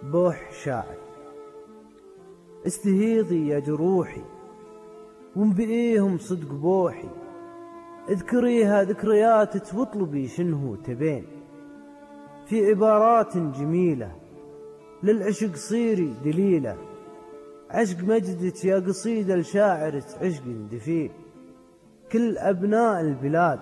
بوح شاعر. استهيضي يا جروحي وانبئيهم صدق بوحي، اذكريها ذكرياتك واطلبي شنهو تبين. في عبارات جميلة للعشق صيري دليلة، عشق مجدك يا قصيدة لشاعرك عشق دفين. كل أبناء البلاد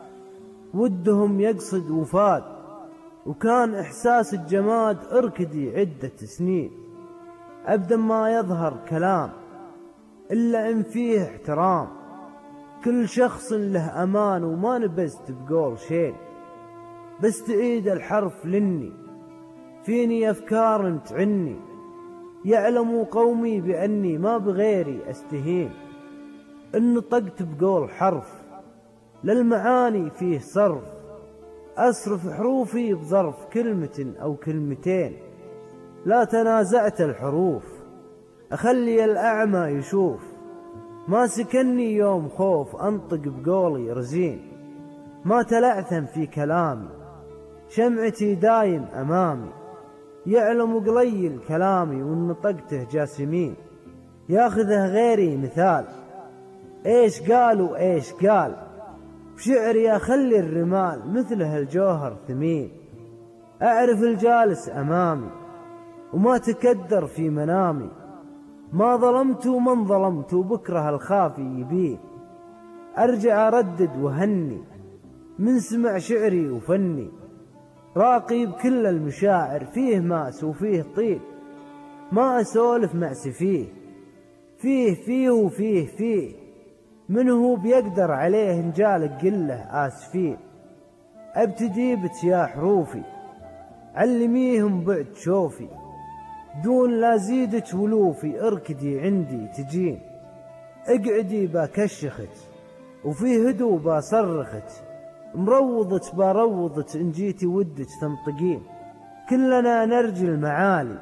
ودهم يقصد وفاد، وكان إحساس الجماد اركدي عدة سنين. أبدا ما يظهر كلام إلا إن فيه احترام، كل شخص له أمان وما نبزت بقول شيء. بس تعيد الحرف لني فيني أفكار تعني، يعلم قومي بأني ما بغيري أستهين. إن طقت بقول حرف للمعاني فيه صرف، أصرف حروفي بظرف كلمة أو كلمتين. لا تنازعت الحروف أخلي الأعمى يشوف، ما سكني يوم خوف أنطق بقولي رزين. ما تلعثم في كلامي شمعتي دايم أمامي، يعلم قليل كلامي وإن طقته جاسمين. ياخذه غيري مثال إيش قالوا إيش قال، بشعري أخلي الرمال مثله الجوهر ثمين. أعرف الجالس أمامي وما تكدر في منامي، ما ظلمت ومن ظلمت وبكره الخافي يبين. أرجع أردد وهني من سمع شعري وفني، راقي بكل المشاعر فيه ماس وفيه طيب. ما أسولف مع سفيه فيه وفيه فيه، منه بيقدر عليه نجالك قله آسفين. أبتدي يا حروفي علميهم بعد شوفي، دون لا زيدك ولوفي اركدي عندي تجين. اقعدي باكشخت وفي هدوء باصرخت، مروضت باروضت إن جيتي ودك تنطقين. كلنا نرجي المعالي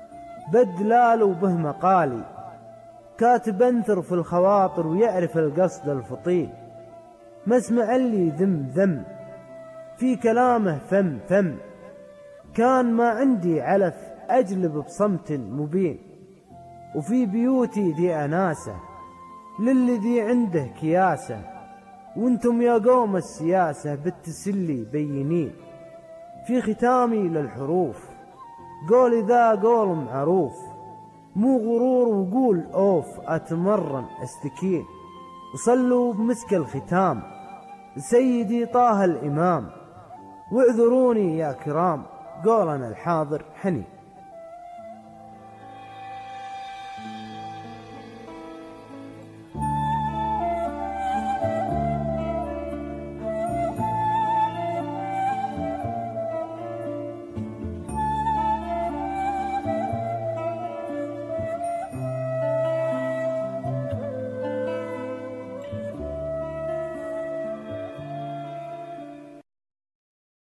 بدلال وبه مقالي، كاتب انثر في الخواطر ويعرف القصد الفطين. ما اسمع اللي ذم في كلامه فم، كان ما عندي علف أجلب بصمت مبين. وفي بيوتي ذي أناسة للذي عنده كياسة، وانتم يا قوم السياسة بالتسلي بينين. في ختامي للحروف قولي ذا قول معروف، مو غرور وقول أوف أتمرن أستكين. وصلوا بمسك الختام سيدي طه الإمام، واعذروني يا كرام قولنا الحاضر حنين.